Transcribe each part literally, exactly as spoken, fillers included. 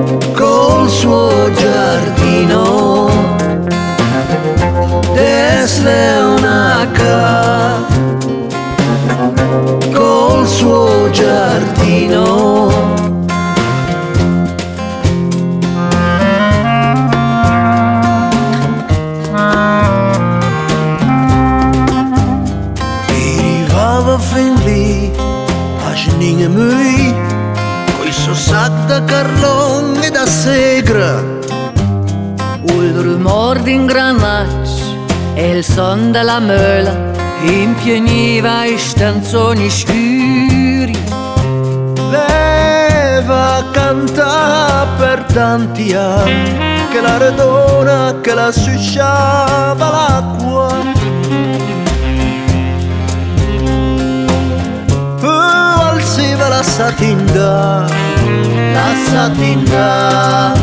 col suo giardino, Desleonaca, col suo giardino. Fin lì, a Geninge Mui, coi suo sac da carlon e da segra. Il rumor d'ingranaggi e il son della möla impieniva i stanzoni scuri. Leva a cantare per tanti anni, che la redona che la susciava l'acqua. La satinda, la satinda,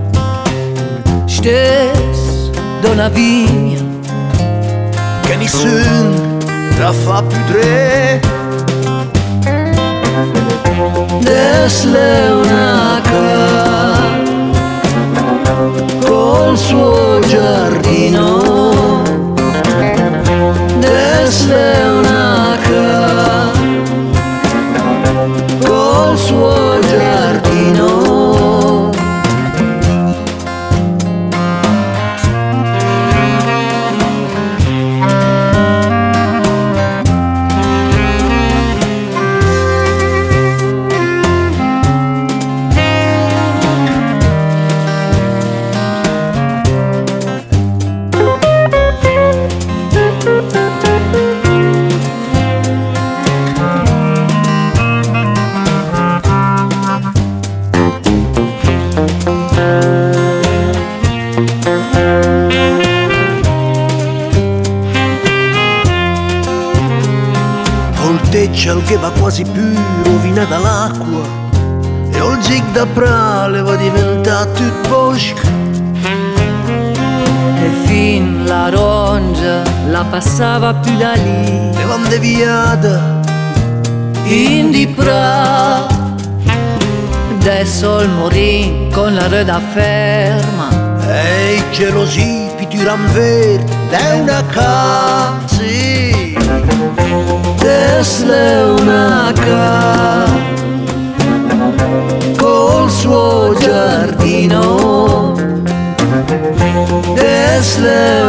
stes d'una vigna che nessun la fa più tre. Desleonaca, col suo giardino, Desleonaca, col suo giardino. Volteggia che va quasi più rovinata l'acqua e il gig da prale va diventato tutto bosco. E fin la rongia la passava più da lì E van deviata in di pra. Adesso il morì con la reda ferma e i gelosi pitiran verde è una casa. Desleonaca, col suo giardino, Desleonaca.